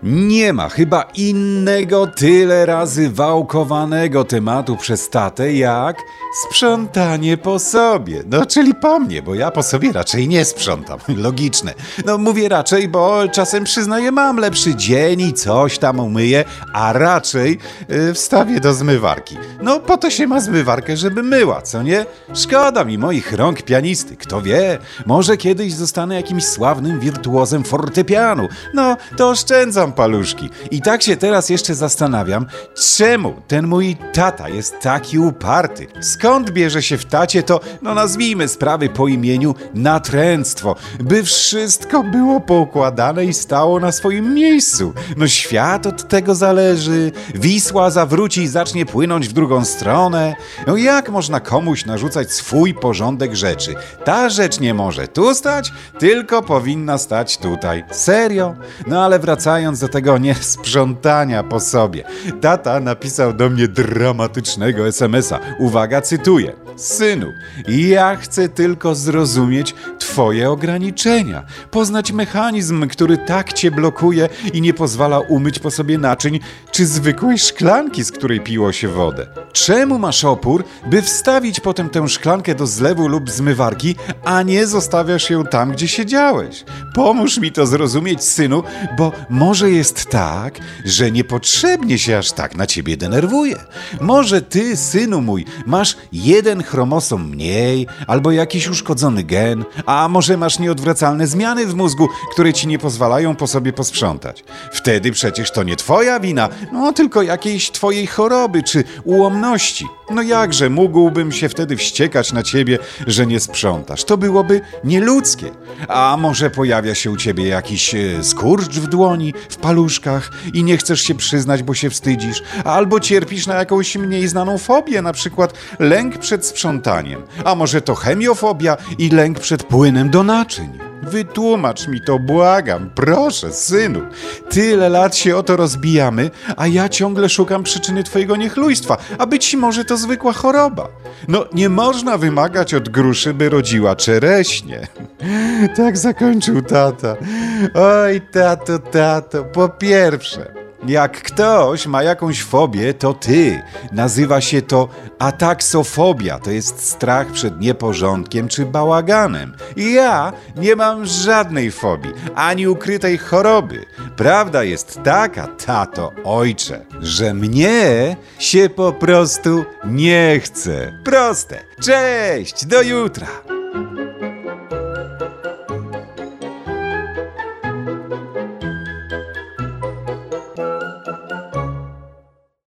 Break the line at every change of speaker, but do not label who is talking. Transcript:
Nie ma chyba innego tyle razy wałkowanego tematu przez tatę jak sprzątanie po sobie. No, czyli po mnie, bo ja po sobie raczej nie sprzątam. Logiczne. No, mówię raczej, bo czasem przyznaję, mam lepszy dzień i coś tam umyję, a raczej wstawię do zmywarki. No, po to się ma zmywarkę, żeby myła, co nie? Szkoda mi moich rąk pianisty. Kto wie, może kiedyś zostanę jakimś sławnym wirtuozem fortepianu. No, to oszczędzam paluszki. I tak się teraz jeszcze zastanawiam, czemu ten mój tata jest taki uparty. Skąd bierze się w tacie to, no nazwijmy sprawy po imieniu, natręctwo, by wszystko było poukładane i stało na swoim miejscu. No świat od tego zależy, Wisła zawróci i zacznie płynąć w drugą stronę. No jak można komuś narzucać swój porządek rzeczy? Ta rzecz nie może tu stać, tylko powinna stać tutaj. Serio? No ale wracając do tego niesprzątania po sobie. Tata napisał do mnie dramatycznego SMS-a. Uwaga, cytuję. Synu, ja chcę tylko zrozumieć twoje ograniczenia. Poznać mechanizm, który tak cię blokuje i nie pozwala umyć po sobie naczyń czy zwykłej szklanki, z której piło się wodę. Czemu masz opór, by wstawić potem tę szklankę do zlewu lub zmywarki, a nie zostawiasz ją tam, gdzie siedziałeś? Pomóż mi to zrozumieć, synu, bo może jest tak, że niepotrzebnie się aż tak na ciebie denerwuję. Może ty, synu mój, masz jeden chromosom mniej, albo jakiś uszkodzony gen, a może masz nieodwracalne zmiany w mózgu, które ci nie pozwalają po sobie posprzątać. Wtedy przecież to nie twoja wina, no tylko jakiejś twojej choroby czy ułomności. No jakże mógłbym się wtedy wściekać na ciebie, że nie sprzątasz? To byłoby nieludzkie. A może pojawia się u ciebie jakiś skurcz w dłoni, w paluszkach i nie chcesz się przyznać, bo się wstydzisz? Albo cierpisz na jakąś mniej znaną fobię, na przykład lęk przed sprzątaniem. A może to chemiofobia i lęk przed płynem do naczyń? Wytłumacz mi to, błagam, proszę, synu. Tyle lat się o to rozbijamy, a ja ciągle szukam przyczyny twojego niechlujstwa, a być może to zwykła choroba. No, nie można wymagać od gruszy, by rodziła czereśnie. Tak zakończył tata. Oj, tato, po pierwsze, jak ktoś ma jakąś fobię, to ty. Nazywa się to ataksofobia. To jest strach przed nieporządkiem czy bałaganem. I ja nie mam żadnej fobii, ani ukrytej choroby. Prawda jest taka, tato, ojcze, że mnie się po prostu nie chce. Proste. Cześć, do jutra.